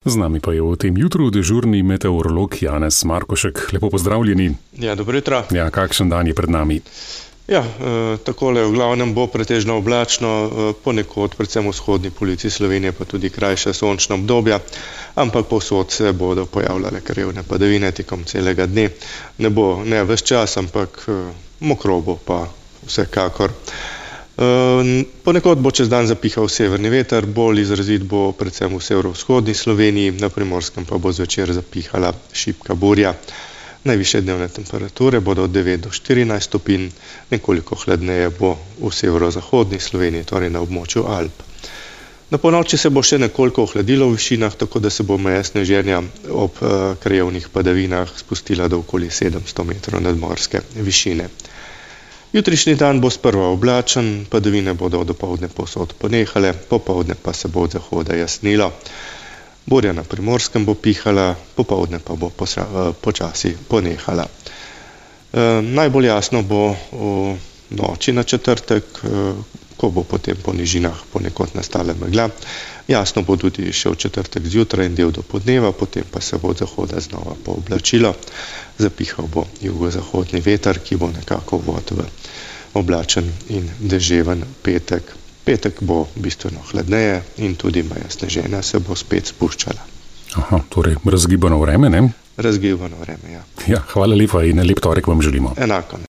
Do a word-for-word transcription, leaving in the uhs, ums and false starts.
Z nami pa je v tem jutru dežurni meteorolog Janez Markošek. Lepo pozdravljeni. Ja, dobro jutro. Ja, kakšen dan je pred nami? Ja, e, takole v glavnem bo pretežno oblačno, e, ponekod, predvsem v vzhodni polovici Slovenije, pa tudi krajša sončna obdobja, ampak povsod se bodo pojavljale krajevne padavine tekom celega dne. Ne bo ne ves čas, ampak e, mokro bo pa vsekakor. Uh, ponekod bo čez dan zapihal severni veter, bolj izrazit bo predvsem v severovzhodni Sloveniji, na Primorskem pa bo zvečer zapihala šibka burja. Najvišje dnevne temperature bodo od devet do štirinajst stopinj, nekoliko hladneje bo v severozahodni Sloveniji, torej na območju Alp. Na ponoči se bo še nekoliko ohladilo v višinah, tako da se bo meja sneženja ob uh, krajevnih padavinah spustila do okoli sedemsto metrov nadmorske višine. Jutrišnji dan bo sprva oblačen, padavine bodo dopoldne povsod ponehale, popoldne pa se bo od zahoda jasnilo. Burja na Primorskem bo pihala, popoldne pa bo posra, počasi ponehala. E, najbolj jasno bo v noči na četrtek, e, ko bo potem po nižinah ponekod nastala megla. Jasno bo tudi še v četrtek zjutraj in del do podneva, potem pa se bo od zahoda znova pooblačilo. Zapihal bo jugozahodni veter, ki bo nekako vod v oblačen in deževen petek. Petek bo bistveno hladneje in tudi meja sneženja se bo spet spuščala. Aha, torej razgibano vreme, ne? Razgibano vreme, ja. Ja, hvala lepa in lep torek vam želimo. Enako.